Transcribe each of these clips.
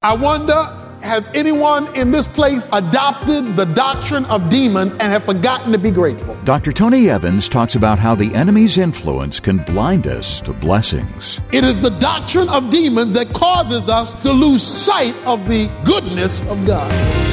I wonder, has anyone in this place adopted the doctrine of demons and have forgotten to be grateful? Dr. Tony Evans talks about how the enemy's influence can blind us to blessings. It is the doctrine of demons that causes us to lose sight of the goodness of God.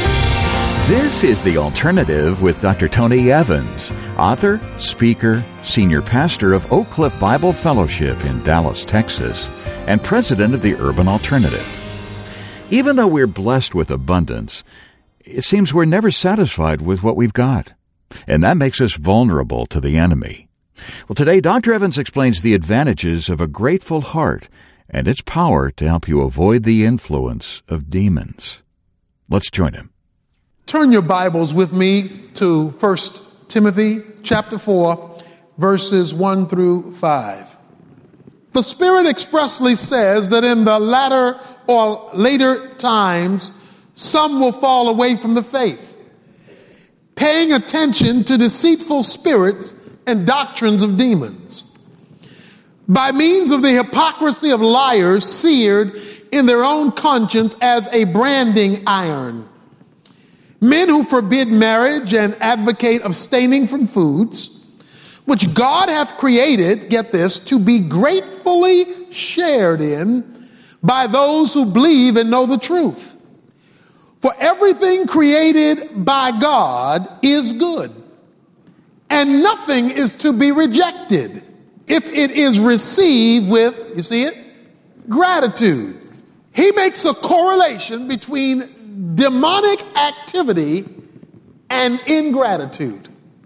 This is The Alternative with Dr. Tony Evans, author, speaker, senior pastor of Oak Cliff Bible Fellowship in Dallas, Texas, and president of the Urban Alternative. Even though we're blessed with abundance, it seems we're never satisfied with what we've got, and that makes us vulnerable to the enemy. Well, today, Dr. Evans explains the advantages of a grateful heart and its power to help you avoid the influence of demons. Let's join him. Turn your Bibles with me to 1 Timothy chapter 4, verses 1 through 5. The Spirit expressly says that in the latter or later times, some will fall away from the faith, paying attention to deceitful spirits and doctrines of demons, by means of the hypocrisy of liars seared in their own conscience as a branding iron. Men who forbid marriage and advocate abstaining from foods, which God hath created, get this, to be gratefully shared in by those who believe and know the truth. For everything created by God is good, and nothing is to be rejected if it is received with, you see it, gratitude. He makes a correlation between demonic activity and ingratitude.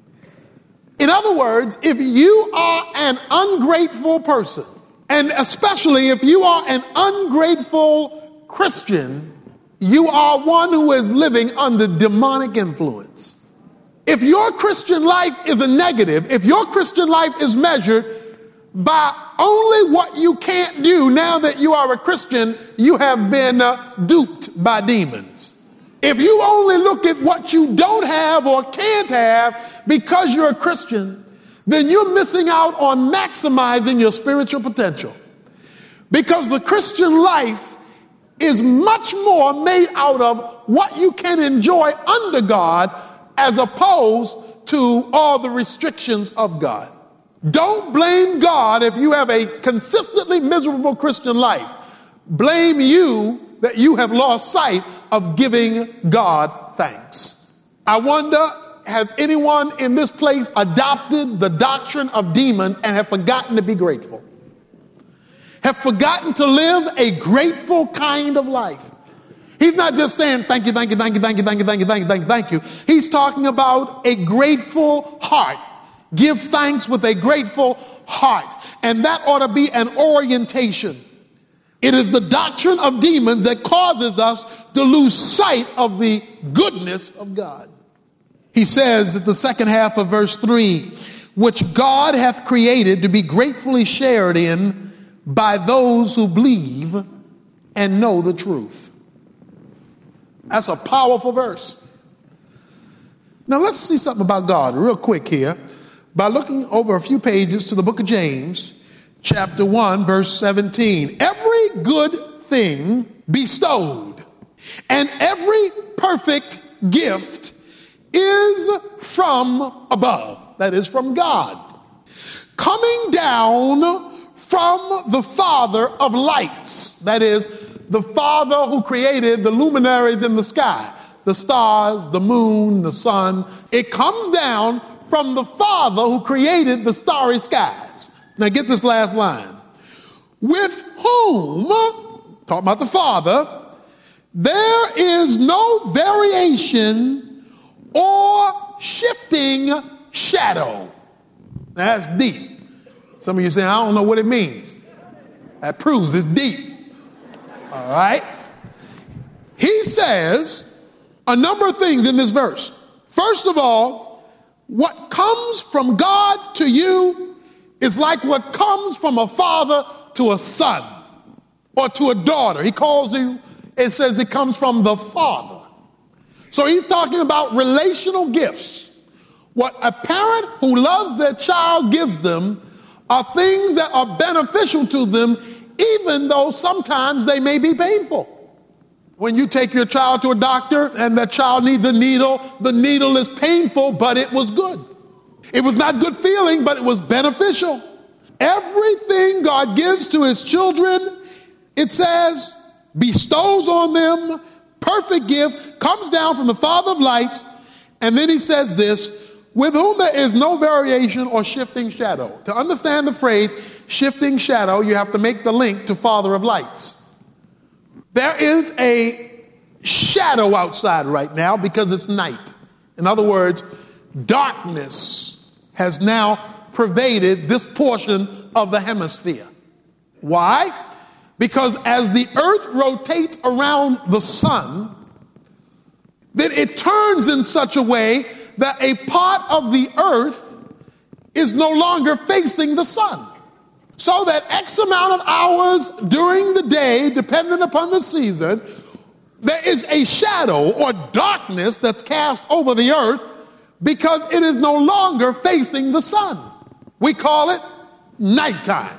In other words, if you are an ungrateful person, and especially if you are an ungrateful Christian, you are one who is living under demonic influence. If your Christian life is a negative, if your Christian life is measured by only what you can't do now that you are a Christian, you have been duped by demons. If you only look at what you don't have or can't have because you're a Christian, then you're missing out on maximizing your spiritual potential. Because the Christian life is much more made out of what you can enjoy under God as opposed to all the restrictions of God. Don't blame God if you have a consistently miserable Christian life. Blame you that you have lost sight of giving God thanks. I wonder, has anyone in this place adopted the doctrine of demons and have forgotten to be grateful? Have forgotten to live a grateful kind of life? He's not just saying thank you, thank you, thank you, thank you, thank you, thank you, thank you, thank you, thank you. He's talking about a grateful heart. Give thanks with a grateful heart. And that ought to be an orientation. It is the doctrine of demons that causes us to lose sight of the goodness of God. He says at the second half of verse 3, which God hath created to be gratefully shared in by those who believe and know the truth. That's a powerful verse. Now let's see something about God real quick here by looking over a few pages to the book of James, chapter 1, verse 17. Every good thing bestowed and every perfect gift is from above, that is from God, coming down from the Father of lights, that is the Father who created the luminaries in the sky, the stars, the moon, the sun. It comes down from the Father who created the starry skies. Now get this last line. With whom, talking about the Father, there is no variation or shifting shadow. That's deep. Some of you say, I don't know what it means. That proves it's deep. All right? He says a number of things in this verse. First of all, what comes from God to you is like what comes from a father to a son or to a daughter. He calls you, it says it comes from the Father. So he's talking about relational gifts. What a parent who loves their child gives them are things that are beneficial to them, even though sometimes they may be painful. When you take your child to a doctor and that child needs a needle, the needle is painful, but it was good. It was not good feeling, but it was beneficial. Everything God gives to his children, it says, bestows on them, perfect gift, comes down from the Father of lights. And then he says this, with whom there is no variation or shifting shadow. To understand the phrase shifting shadow, you have to make the link to Father of lights. There is a shadow outside right now because it's night. In other words, darkness has now pervaded this portion of the hemisphere. Why? Because as the earth rotates around the sun, then it turns in such a way that a part of the earth is no longer facing the sun. So that X amount of hours during the day, depending upon the season, there is a shadow or darkness that's cast over the earth because it is no longer facing the sun. We call it nighttime.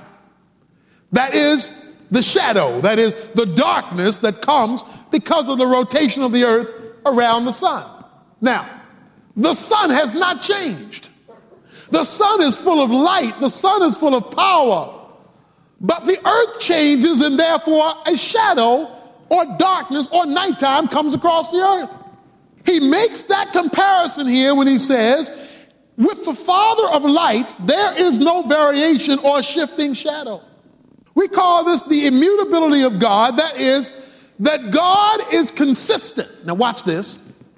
That is the shadow, that is the darkness that comes because of the rotation of the earth around the sun. Now, the sun has not changed. The sun is full of light. The sun is full of power. But the earth changes, and therefore a shadow or darkness or nighttime comes across the earth. He makes that comparison here when he says, with the Father of lights, there is no variation or shifting shadow. We call this the immutability of God. That is, that God is consistent. Now watch this.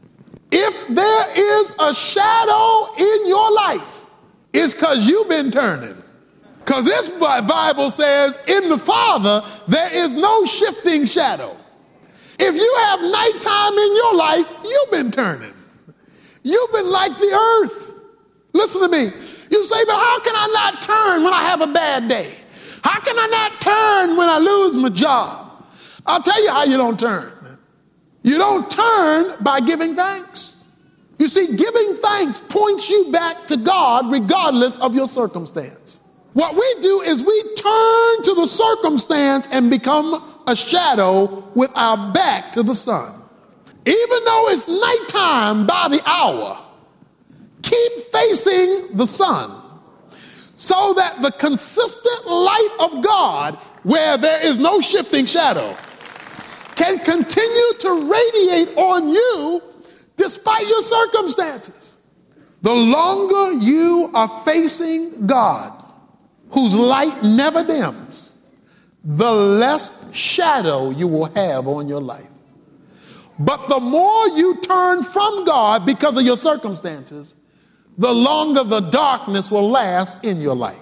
If there is a shadow in your life, it's because you've been turning. Because this Bible says, in the Father, there is no shifting shadow. If you have nighttime in your life, you've been turning. You've been like the earth. Listen to me. You say, but how can I not turn when I have a bad day? How can I not turn when I lose my job? I'll tell you how you don't turn. You don't turn by giving thanks. You see, giving thanks points you back to God regardless of your circumstance. What we do is we turn to the circumstance and become a shadow with our back to the sun. Even though it's nighttime by the hour, keep facing the sun so that the consistent light of God, where there is no shifting shadow, can continue to radiate on you despite your circumstances. The longer you are facing God, whose light never dims, the less shadow you will have on your life. But the more you turn from God because of your circumstances, the longer the darkness will last in your life.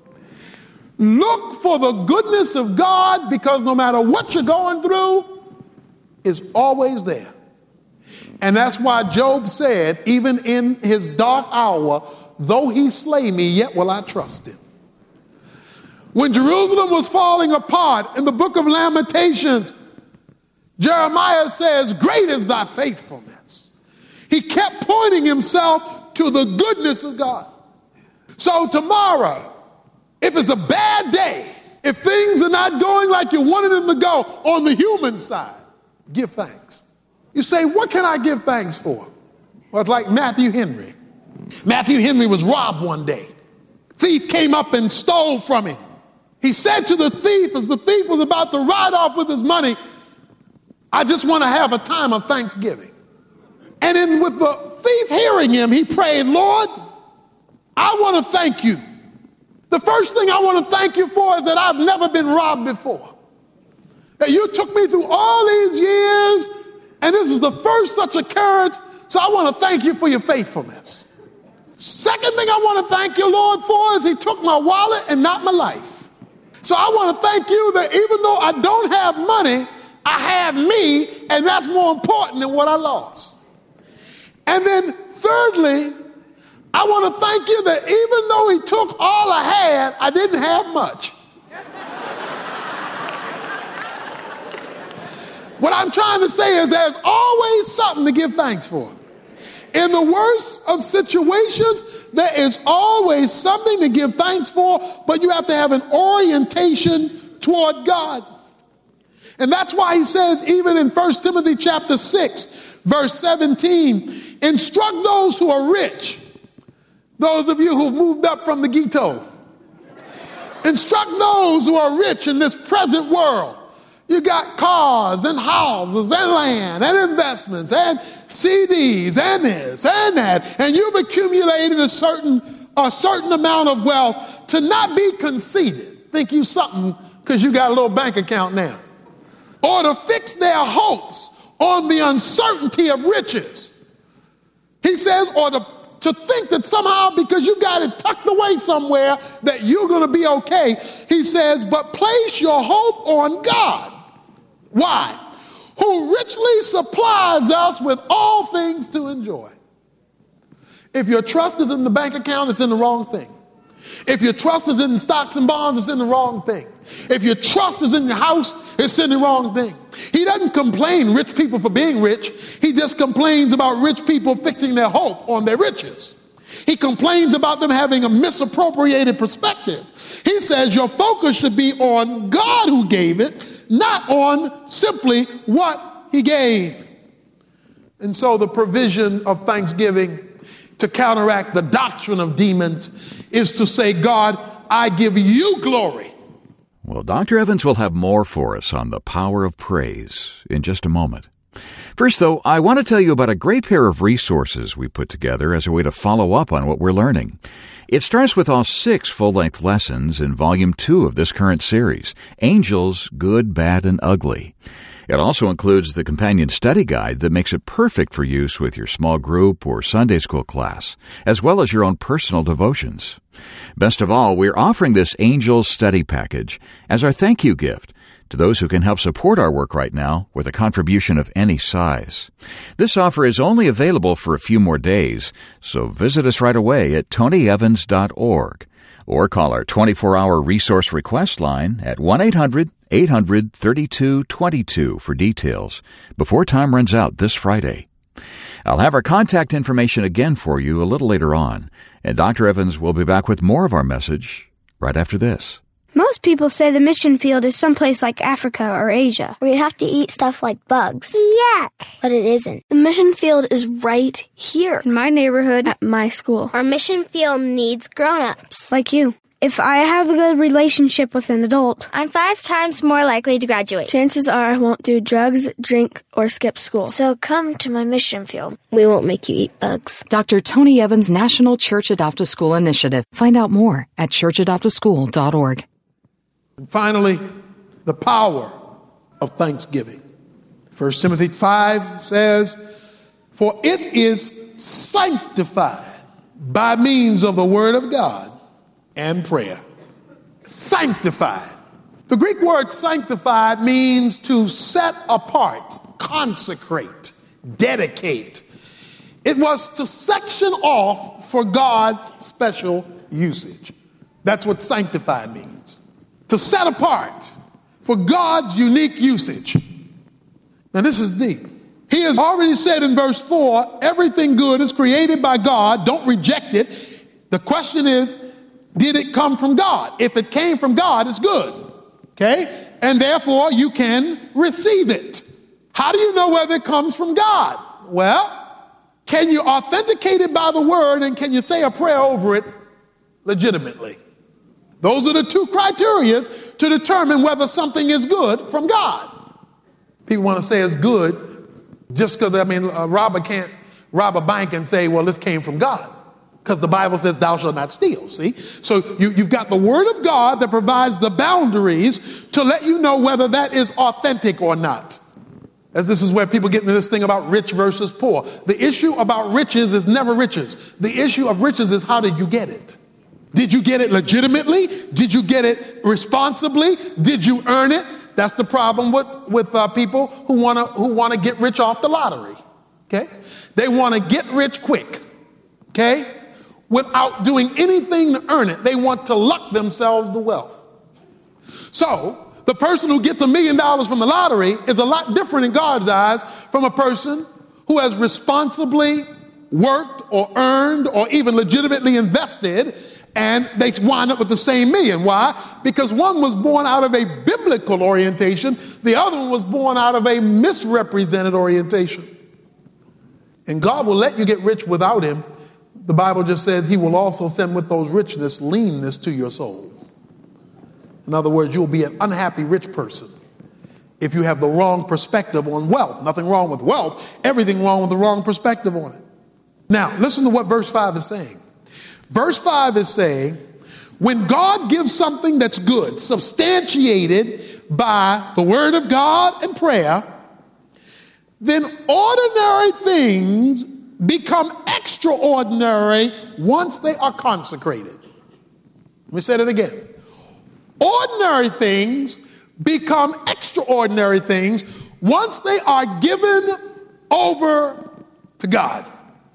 Look for the goodness of God, because no matter what you're going through, it's always there. And that's why Job said, even in his dark hour, though he slay me, yet will I trust him. When Jerusalem was falling apart in the book of Lamentations, Jeremiah says, great is thy faithfulness. He kept pointing himself to the goodness of God. So tomorrow, if it's a bad day, if things are not going like you wanted them to go on the human side, give thanks. You say, what can I give thanks for? Well, it's like Matthew Henry. Matthew Henry was robbed one day. Thief came up and stole from him. He said to the thief, as the thief was about to ride off with his money, I just want to have a time of thanksgiving. And then with the thief hearing him, he prayed, Lord, I want to thank you. The first thing I want to thank you for is that I've never been robbed before. That you took me through all these years, and this is the first such occurrence, so I want to thank you for your faithfulness. Second thing I want to thank you, Lord, for is he took my wallet and not my life. So I want to thank you that even though I don't have money, I have me, and that's more important than what I lost. And then thirdly, I want to thank you that even though he took all I had, I didn't have much. What I'm trying to say is there's always something to give thanks for. In the worst of situations, there is always something to give thanks for, but you have to have an orientation toward God. And that's why he says, even in 1 Timothy chapter 6, verse 17, instruct those who are rich. Those of you who've moved up from the ghetto. Instruct those who are rich in this present world. You got cars and houses and land and investments and CDs and this and that. And you've accumulated a certain amount of wealth to not be conceited. Think you something because you got a little bank account now. Or to fix their hopes on the uncertainty of riches. He says, or to think that somehow because you got it tucked away somewhere that you're going to be okay. He says, but place your hope on God. Why? Who richly supplies us with all things to enjoy. If your trust is in the bank account, it's in the wrong thing. If your trust is in stocks and bonds, it's in the wrong thing. If your trust is in your house, it's in the wrong thing. He doesn't complain rich people for being rich. He just complains about rich people fixing their hope on their riches. He complains about them having a misappropriated perspective. He says your focus should be on God who gave it, not on simply what he gave. And so the provision of thanksgiving to counteract the doctrine of demons is to say, God, I give you glory. Well, Dr. Evans will have more for us on the power of praise in just a moment. First, though, I want to tell you about a great pair of resources we put together as a way to follow up on what we're learning. It starts with all 6 full-length lessons in Volume 2 of this current series, Angels, Good, Bad, and Ugly. It also includes the companion study guide that makes it perfect for use with your small group or Sunday school class, as well as your own personal devotions. Best of all, we're offering this Angels Study Package as our thank you gift to those who can help support our work right now with a contribution of any size. This offer is only available for a few more days, so visit us right away at tonyevans.org or call our 24-hour resource request line at 1-800-800-3222 for details before time runs out this Friday. I'll have our contact information again for you a little later on, and Dr. Evans will be back with more of our message right after this. Most people say the mission field is someplace like Africa or Asia, where you have to eat stuff like bugs. Yuck! But it isn't. The mission field is right here, in my neighborhood, at my school. Our mission field needs grown-ups. Like you. If I have a good relationship with an adult, I'm 5 times more likely to graduate. Chances are I won't do drugs, drink, or skip school. So come to my mission field. We won't make you eat bugs. Dr. Tony Evans National Church Adopt a School Initiative. Find out more at churchadoptaschool.org. And finally, the power of thanksgiving. 1 Timothy 5 says, for it is sanctified by means of the word of God and prayer. Sanctified. The Greek word sanctified means to set apart, consecrate, dedicate. It was to section off for God's special usage. That's what sanctified means. To set apart for God's unique usage. Now this is deep. He has already said in verse 4, everything good is created by God. Don't reject it. The question is, did it come from God? If it came from God, it's good. Okay? And therefore, you can receive it. How do you know whether it comes from God? Well, can you authenticate it by the word, and can you say a prayer over it legitimately? Those are the 2 criteria to determine whether something is good from God. People want to say it's good just because, a robber can't rob a bank and say, well, this came from God. Because the Bible says thou shalt not steal, see? So you've got the word of God that provides the boundaries to let you know whether that is authentic or not. As this is where people get into this thing about rich versus poor. The issue about riches is never riches. The issue of riches is how did you get it? Did you get it legitimately? Did you get it responsibly? Did you earn it? That's the problem with people who want to get rich off the lottery. Okay? They want to get rich quick. Okay? Without doing anything to earn it. They want to luck themselves the wealth. So, the person who gets $1 million from the lottery is a lot different in God's eyes from a person who has responsibly worked or earned or even legitimately invested And they wind up with the same million. Why? Because one was born out of a biblical orientation. The other one was born out of a misrepresented orientation. And God will let you get rich without him. The Bible just says he will also send with those richness leanness to your soul. In other words, you'll be an unhappy rich person if you have the wrong perspective on wealth. Nothing wrong with wealth. Everything wrong with the wrong perspective on it. Now, listen to what verse 5 is saying. Verse 5 is saying, when God gives something that's good, substantiated by the word of God and prayer, then ordinary things become extraordinary once they are consecrated. Let me say that again. Ordinary things become extraordinary things once they are given over to God.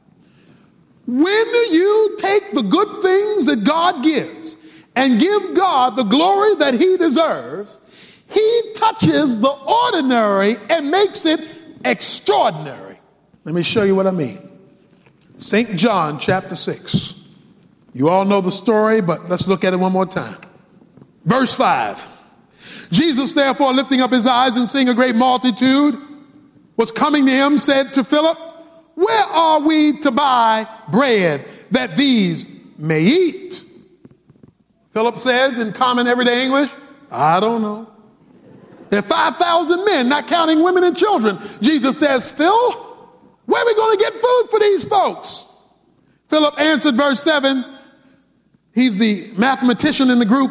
When you take the good things that God gives and give God the glory that he deserves, he touches the ordinary and makes it extraordinary. Let me show you what I mean. St. John chapter 6. You all know the story, but let's look at it one more time. Verse 5. Jesus, therefore, lifting up his eyes and seeing a great multitude was coming to him, said to Philip, where are we to buy bread that these may eat? Philip says in common everyday English, I don't know. There are 5,000 men, not counting women and children. Jesus says, Phil, where are we going to get food for these folks? Philip answered, verse 7, he's the mathematician in the group,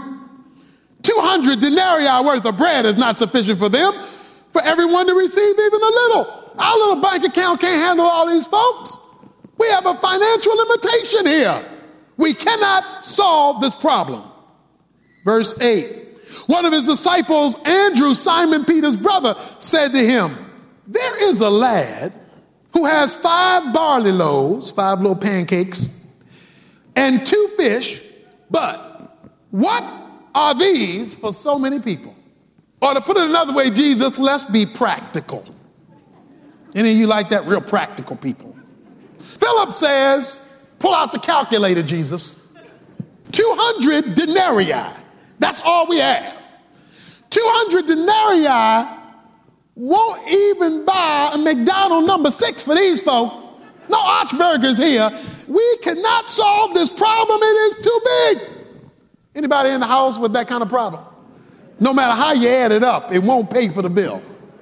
200 denarii worth of bread is not sufficient for them, for everyone to receive even a little. Our little bank account can't handle all these folks. We have a financial limitation here. We cannot solve this problem. Verse 8. One of his disciples, Andrew, Simon Peter's brother, said to him, there is a lad who has 5 barley loaves, 5 little pancakes, and 2 fish, but what are these for so many people? Or to put it another way, Jesus, let's be practical. Any of you like that? Real practical people. Philip says, pull out the calculator, Jesus. 200 denarii. That's all we have. 200 denarii won't even buy a McDonald's number 6 for these folks. No Archburgers here. We cannot solve this problem. It is too big. Anybody in the house with that kind of problem? No matter how you add it up, it won't pay for the bill.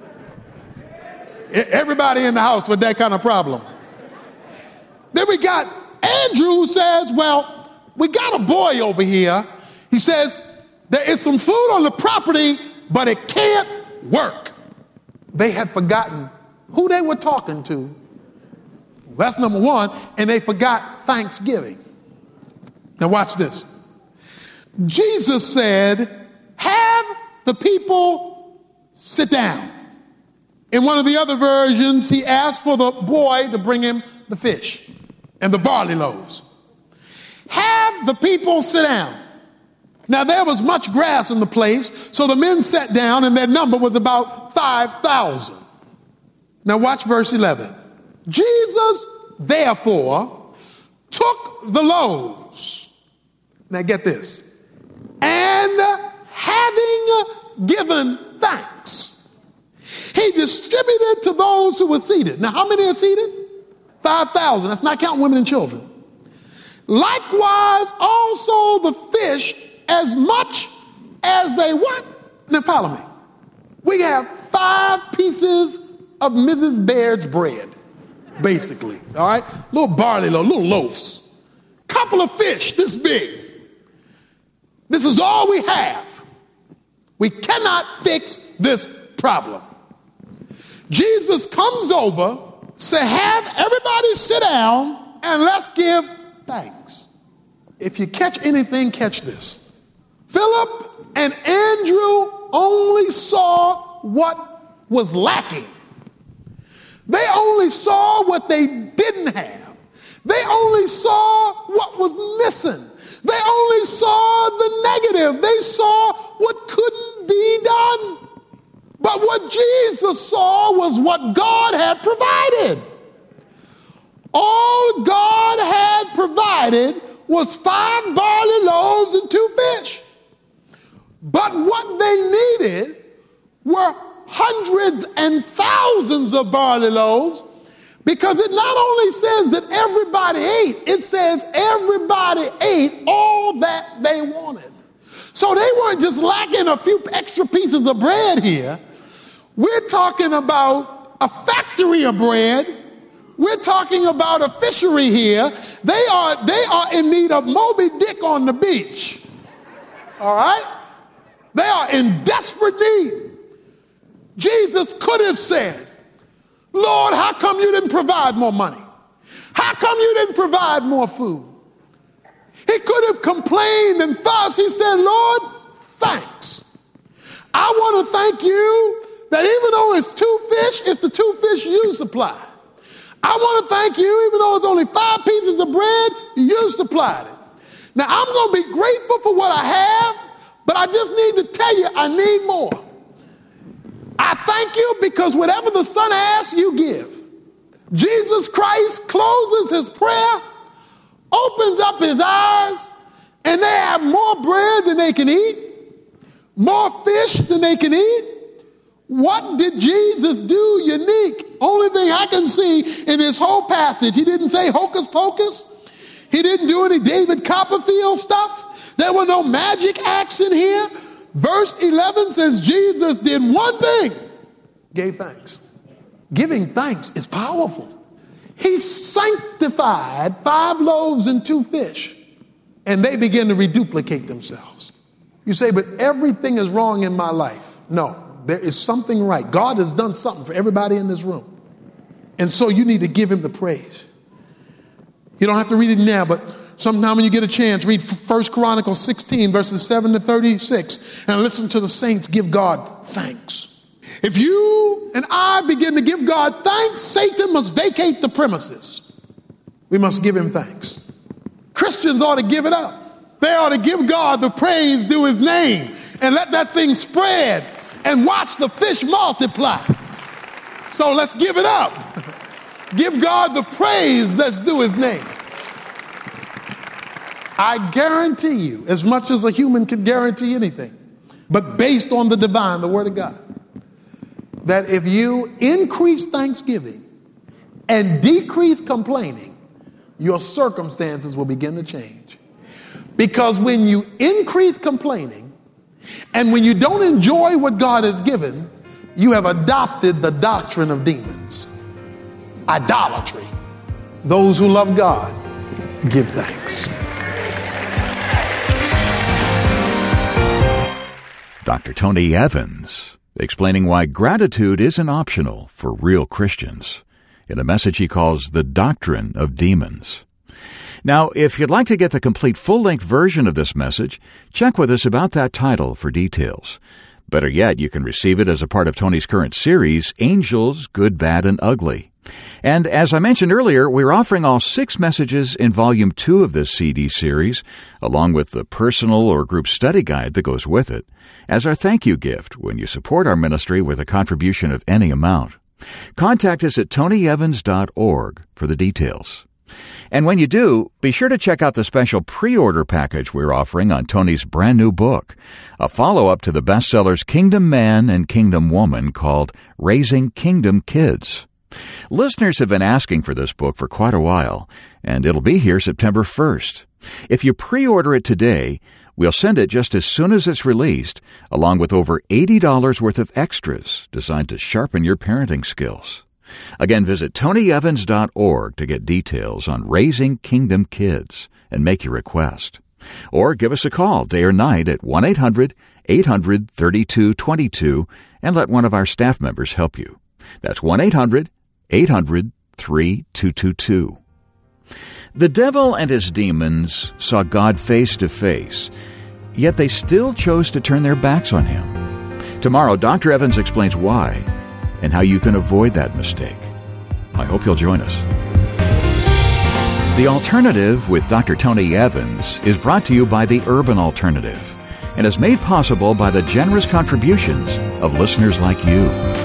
Everybody in the house with that kind of problem. Then we got Andrew who says, well, we got a boy over here. He says, there is some food on the property, but it can't work. They had forgotten who they were talking to. That's number one. And they forgot Thanksgiving. Now watch this. Jesus said, have the people sit down. In one of the other versions, he asked for the boy to bring him the fish and the barley loaves. Have the people sit down. Now there was much grass in the place, so the men sat down and their number was about 5,000. Now watch verse 11. Jesus, therefore, took the loaves. Now get this. And having given thanks, he distributed to those who were seated. Now, how many are seated? 5,000. That's not counting women and children. Likewise, also the fish, as much as they want. Now, follow me. We have 5 pieces of Mrs. Baird's bread, basically. All right? Little barley loaf, little loaves. Couple of fish this big. This is all we have. We cannot fix this problem. Jesus comes over, say, have everybody sit down and let's give thanks. If you catch anything, catch this. Philip and Andrew only saw what was lacking. They only saw what they didn't have. They only saw what was missing. They only saw the negative. They saw what couldn't be done. But what Jesus saw was what God had provided. All God had provided was 5 barley loaves and 2 fish. But what they needed were hundreds and thousands of barley loaves, because it not only says that everybody ate, it says everybody ate all that they wanted. So they weren't just lacking a few extra pieces of bread here. We're talking about a factory of bread. We're talking about a fishery here. They are in need of Moby Dick on the beach. All right? They are in desperate need. Jesus could have said, Lord, how come you didn't provide more money? How come you didn't provide more food? He could have complained and fussed. He said, Lord, thanks. I want to thank you that even though it's 2 fish, it's the 2 fish you supplied. I want to thank you, even though it's only 5 pieces of bread, you supplied it. Now, I'm going to be grateful for what I have, but I just need to tell you I need more. I thank you because whatever the Son asks, you give. Jesus Christ closes his prayer, opens up his eyes, and they have more bread than they can eat, more fish than they can eat. What did Jesus do unique? Only thing I can see in this whole passage, he didn't say hocus pocus. He didn't do any David Copperfield stuff. There were no magic acts in here. Verse 11 says Jesus did one thing, gave thanks. Giving thanks is powerful. He sanctified 5 loaves and 2 fish, and they began to reduplicate themselves. You say, but everything is wrong in my life. No, there is something right. God has done something for everybody in this room. And so you need to give him the praise. You don't have to read it now, but sometime when you get a chance, read 1 Chronicles 16, verses 7 to 36, and listen to the saints give God thanks. If you and I begin to give God thanks, Satan must vacate the premises. We must give him thanks. Christians ought to give it up. They ought to give God the praise due his name and let that thing spread and watch the fish multiply. So let's give it up. Give God the praise that's due his name. I guarantee you, as much as a human can guarantee anything, but based on the divine, the word of God, that if you increase thanksgiving and decrease complaining, your circumstances will begin to change. Because when you increase complaining and when you don't enjoy what God has given, you have adopted the doctrine of demons. Idolatry. Those who love God, give thanks. Dr. Tony Evans, explaining why gratitude isn't optional for real Christians, in a message he calls The Doctrine of Demons. Now, if you'd like to get the complete full-length version of this message, check with us about that title for details. Better yet, you can receive it as a part of Tony's current series, Angels, Good, Bad, and Ugly. And as I mentioned earlier, we're offering all 6 messages in Volume 2 of this CD series, along with the personal or group study guide that goes with it, as our thank you gift when you support our ministry with a contribution of any amount. Contact us at tonyevans.org for the details. And when you do, be sure to check out the special pre-order package we're offering on Tony's brand new book, a follow-up to the bestsellers Kingdom Man and Kingdom Woman called Raising Kingdom Kids. Listeners have been asking for this book for quite a while, and it'll be here September 1st. If you pre-order it today, we'll send it just as soon as it's released, along with over $80 worth of extras designed to sharpen your parenting skills. Again, visit tonyevans.org to get details on Raising Kingdom Kids and make your request. Or give us a call day or night at 1-800-800-3222 and let one of our staff members help you. That's 1-800-800-3222. The devil and his demons saw God face to face, yet they still chose to turn their backs on him. Tomorrow, Dr. Evans explains why and how you can avoid that mistake. I hope you'll join us. The Alternative with Dr. Tony Evans is brought to you by the Urban Alternative and is made possible by the generous contributions of listeners like you.